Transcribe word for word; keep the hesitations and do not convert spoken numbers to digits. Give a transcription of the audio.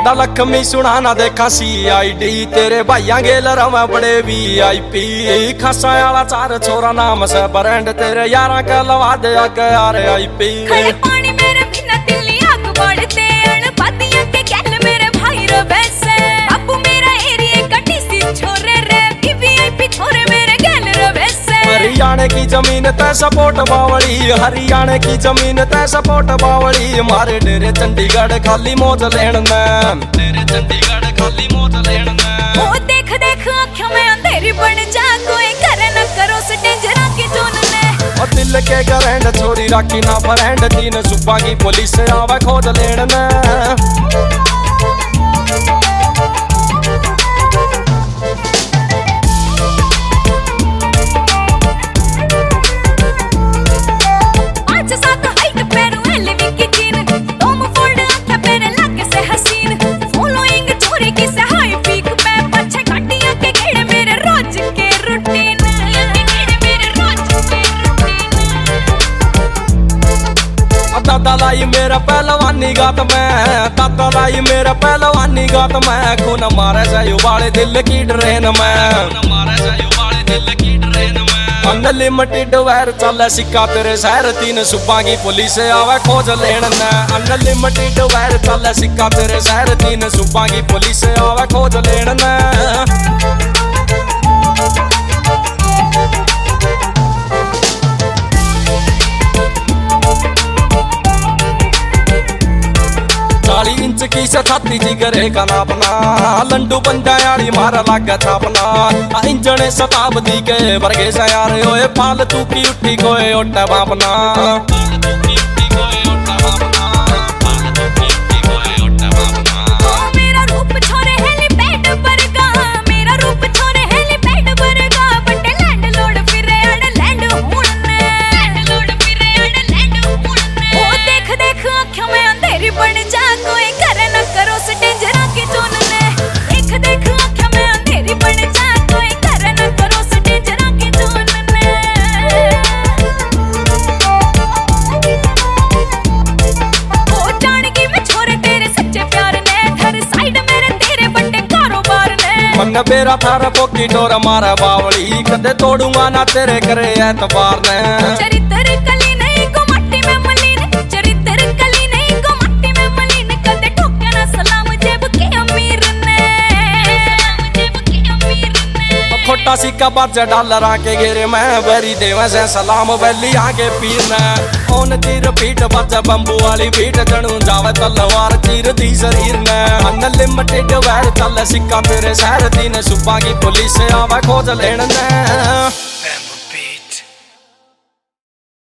साडा लक्ष्मी सुना ना देखा सी आई डी तेरे भाइया गेल रवा बड़े वी आई पी खासा आला चार छोरा नाम से ब्रांड तेरे यारा के लवा दे अगे यार आई पी खड़े पानी मेरे बिना दिल्ली आग बढ़ते अणपतिया के गैल मेरे भाई रो वैसे बापू मेरा एरिया कटी सी छोरे रे वीवीआईपी छोरे मेरे गैल रो वैसे हरियाणा की जमीन तै सपोर्ट बावली हरियाणा की जमीन तै सपोर्ट बावली मारे डेरे चंडीगढ़ खाली मौज लेन में तेरे चंडीगढ़ खाली मौज लेन में ओ देख देख आँखों में अंधेरी बन जा कोई करे न करो से डेंजरा की जोन ने और दिल के करंट छोरी राखी ना फ्रेंड तीन सुबह की पुलिस आवे खोज लेन में दादा लाई मेरा पहलवानी गात में दादा लाई मेरा पहलवानी गात में खून मारे से उबाले दिल की ट्रेन में मारे से उबाले दिल की ट्रेन में अनलिमिटेड वैर चले सिक्का तेरे शहर तीन सुबह की पुलिस आवे खोज लेन ने अनलिमिटेड वैर चले सिक्का तेरे शहर तीन सुबह की पुलिस आवे खोज लेन ने चालीस इंच की छाती जिगरे का नापना लंडू बंदा यारी मारा लागा छापना इंजने शताब्दी के वर्गे से यार ओए फालतू की उठी कोई ओटा बापना मेरा रूप छोरे हेलीपैड पर का मेरा रूप छोरे हेलीपैड पर का बट लैंड लोड फिरे अड़ लैंड हुड़ने लैंड लोड फिरे अड़ लैंड हुड़ने ओ देख देख आँखों में अंधेरी बन जा कोई करे न करो से डेंजरा की जोन ने देख देख आँखों में अंधेरी बन जा कोई करे न करो से डेंजरा की जोन ने ओ जानगी मैं छोरे तेरे सच्चे प्यार ने हर साइड मेरे तेरे बड़े कारोबार ने मन बेरा थारा पोकी डोर मारा बावली कदे तोड़ूंगा ना तेरे करे एतबार ने चरित्र कली नहीं को मट्टी में मलिन चरित्र कली नहीं को मट्टी में मलिन कदे ठोके ना सलाम जेब के अमीर ने सलाम जेब के अमीर ने खोटा सिक्का बाजा डॉलर आके घेरे मैं बरी देवा से सलाम वैली आके पीर ने ओन तीर पीठ बाजा बंबू वाली पीठ जणू जावे तलवार चीर दी शरीर ने अनलिमिटेड वैर चल सिक्का तेरे शहर तीन सुबह की पुलिस आवे खोज लेन ने।